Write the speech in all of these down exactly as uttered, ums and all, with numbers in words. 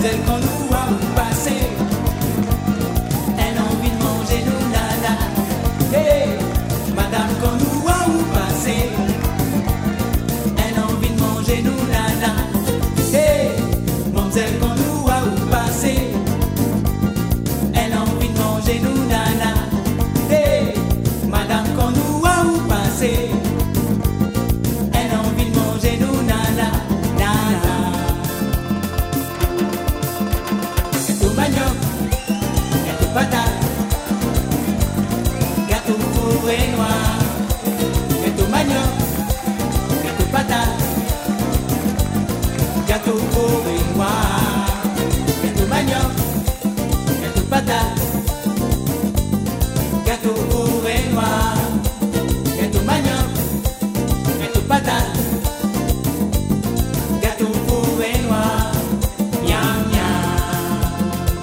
Mamzelle quand nous a passé, elle a envie de manger nous nana. Hey, madame quand nous a passé, elle a envie de manger nous nana. Hey, mamzelle quand nous a passé, elle a envie de manger nous nana. Hey, madame quand nous a passé, elle a envie de manger nous nana. Nana. Gâteau manioc, gâteau patate, gâteau fourré noir. Gâteau manioc, gâteau patate, gâteau fourré noir. Gâteau manioc, gâteau patate, gâteau fourré noir. Gâteau manioc, gâteau patate, gâteau fourré noir. Miam miam,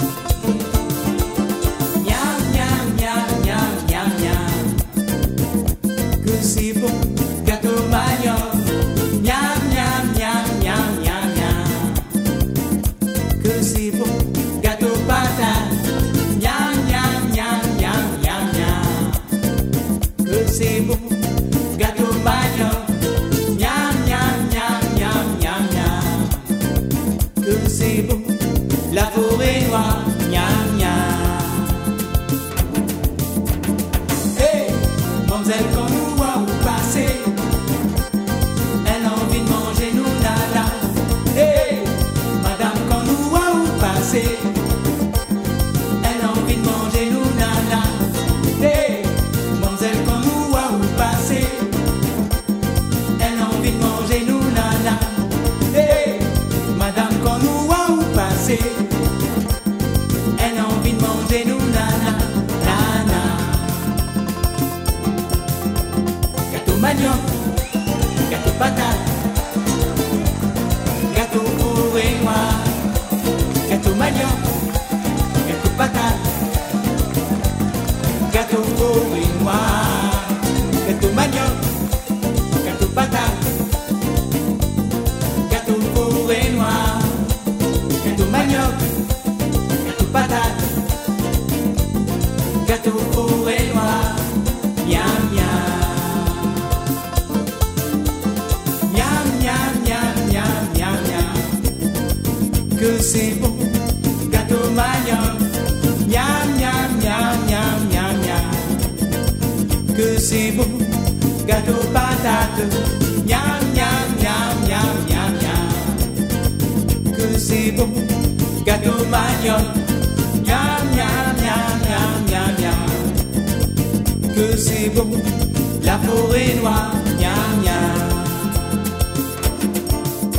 miam miam miam miam miam miam. Que c'est bon, gâteau manioc. Miam miam miam miam miam miam. Que c'est bon, gâteau patate. Miam miam miam miam miam miam. Que c'est bon, gâteau manioc. Miam miam miam miam miam miam. Que c'est bon, la forêt noire. Miam miam. Hey, mamzelle quand nous a passé, elle a envie de manger nous nana. Hey, madame quand nous a passé, elle a envie de manger nous nana. Hey, mamzelle quand nous a passé, elle a envie de manger nous nana. Hey, madame quand nous a passé, elle a envie de manger nous nana. Nana. Gâteau manioc, gâteau patate, gâteau fourré noir. Gâteau manioc, gâteau patate, gâteau fourré noir. Gâteau manioc, gâteau patate, gâteau fourré noir. Gâteau manioc, gâteau patate, gâteau fourré noir. Miam miam, miam miam miam miam miam miam. Que c'est bon, gâteau manioc. Miam miam miam miam miam miam. Que c'est bon, gâteau patate. Miam miam miam miam miam miam. Que c'est bon, gâteau manioc. Miam miam miam miam miam miam. Que c'est bon, la forêt noire.